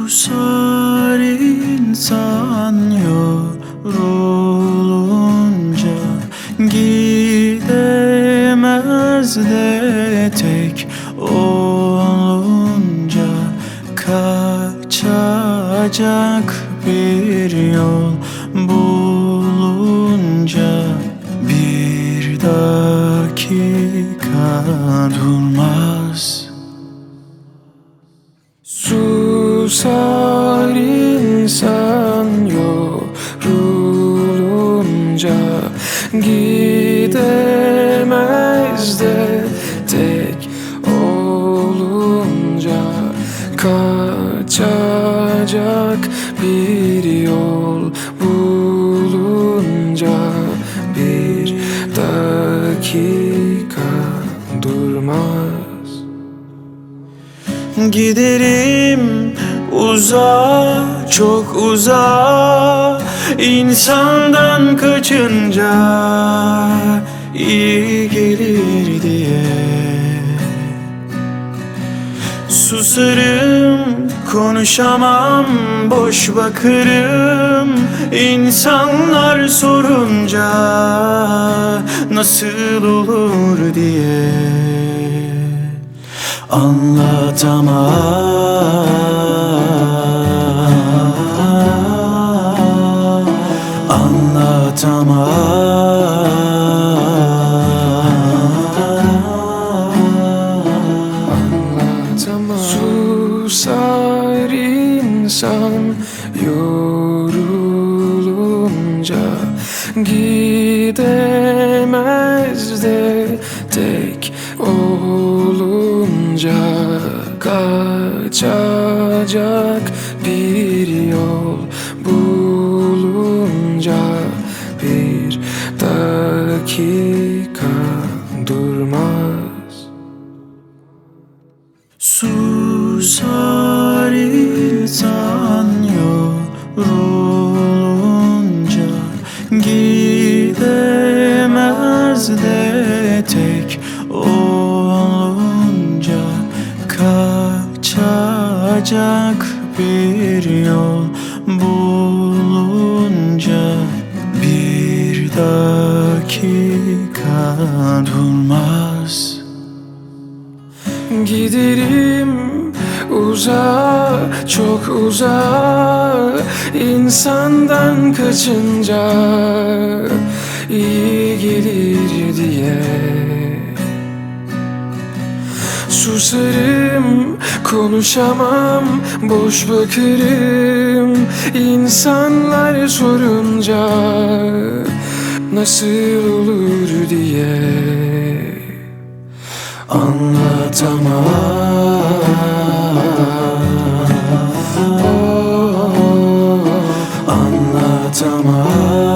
Susar insan yorulunca, gidemez de tek olunca, kaçacak bir yol bulunca bir dakika durmaz. Susar insan yorulunca, gidemez de tek olunca, kaçacak bir yol bulunca bir dakika durmaz. Giderim uzağa, çok uzağa, insandan kaçınca iyi gelir diye. Susarım, konuşamam, boş bakarım insanlar sorunca nasıl olur diye. Susar insan yorulunca, gidemez de tek olunca, kaçacak bir yol bulunca bir dakika durmaz. Susar insan yorulunca, gidemez de tek olunca, kaçacak bir yol bulunca bir dakika durmaz. Giderim uzağa, çok uzağa, insandan kaçınca iyi gelir diye. Susarım, konuşamam, boş bakarım insanlar sorunca nasıl olur diye. Anlatamam.